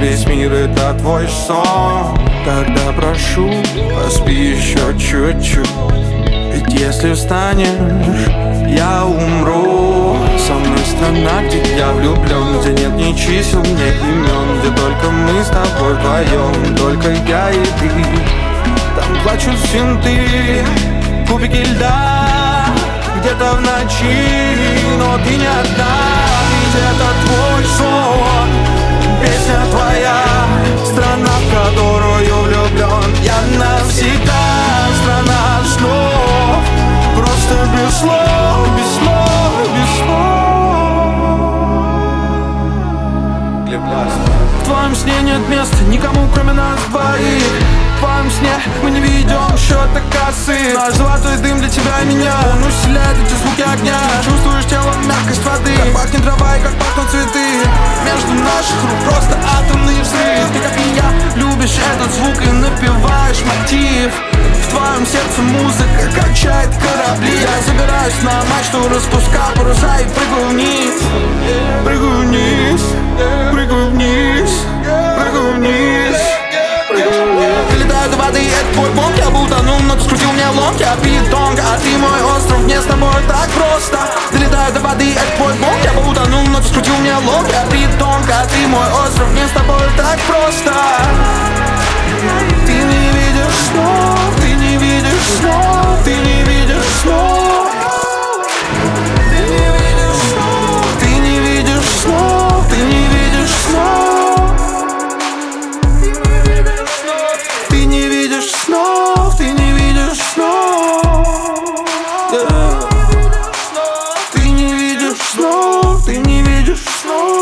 весь мир это твой сон. Тогда прошу, поспи еще чуть-чуть. Ведь если встанешь, я умру. Со мной страна, где я влюблен, где нет ни чисел, ни имен, где только мы с тобой вдвоем, только я и ты. Там плачут синты, кубики льда, где-то в ночи, но ты не одна. Ведь это твой сон, песня твоя, страна, в которую влюблен я навсегда. Страна снов, просто без слов, без слов, без слов. В твоем сне нет места никому, кроме нас двоих. В твоем сне мы не ведем счета кассы. Наш золотой дым для тебя и меня, он усиляет эти звуки огня. Чувствуешь телом мягкость воды, как пахнет трава и как пахнут цветы. Между наших рук просто атомный взрыв. Ты как и я любишь этот звук и напеваешь мотив. В твоем сердце музыка качает корабли. Я забираюсь на мачту, распускаю паруса и прыгаю вниз. Прыгаю вниз, прыгаю вниз, прыгаю вниз, прыгаю вниз. Долетаю до воды, это твой бомб. Я бы утонул, но ты скрутил меня в ломке. А питонга, а ты мой остров, мне с тобой так просто. Долетаю до воды, это твой бомб. Я бы утонул, но ты скрутил меня в ломке. А питонга, а ты мой остров, мне с тобой так просто. Ты не видишь снов, ты не видишь снов, ты не видишь снов. Ты не видишь снов, ты не видишь снов, ты не видишь снов. Ты не видишь снов, ты не видишь снов. Ты не видишь снов, ты не видишь снов.